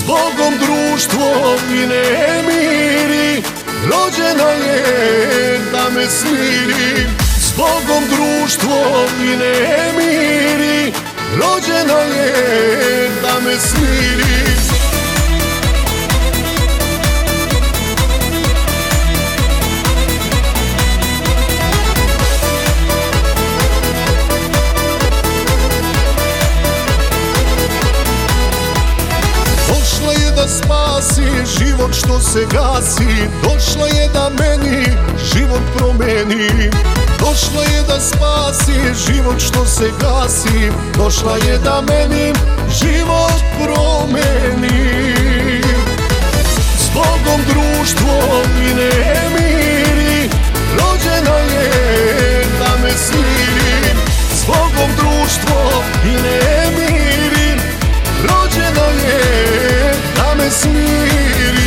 Zbogom društvo i ne miri, rođena je da me smiri. Zbogom društvo i ne miri, rođena je da me smiri. Da spasi život što se gasi, došla je da meni život promeni. Došla je da spasi život što se gasi, došla je da meni život promeni. Zbogom društvo i ne miri, rođena je da me smiri. Zbogom društvo i ne miri, rođena je da me smiri.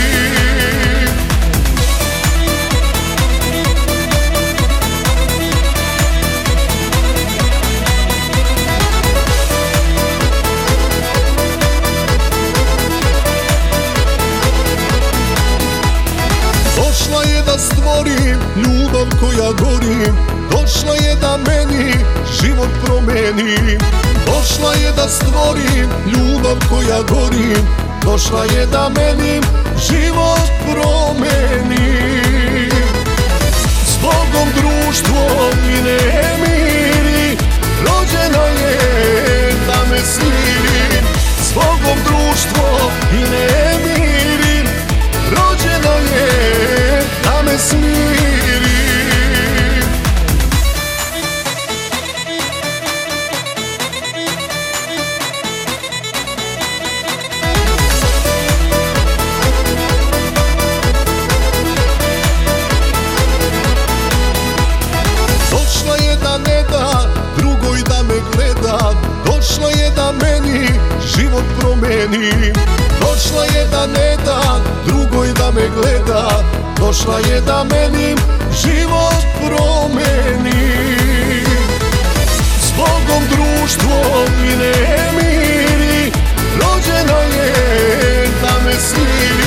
Došla je da stvori ljubav koja gori, došla je da meni život promeni. Došla je da stvori ljubav koja gori, došla je da meni život promeni. Zbogom društvo i ne miri, rođena je da me smiri. Zbogom društvo i ne miri, rođena je da me smiri. Došla je da ne da drugoj da me gleda, došla je da meni život promeni. Došla je da ne da drugoj da me gleda, došla je da meni život promeni. Zbogom društvo i ne miri, rođena je da me smiri.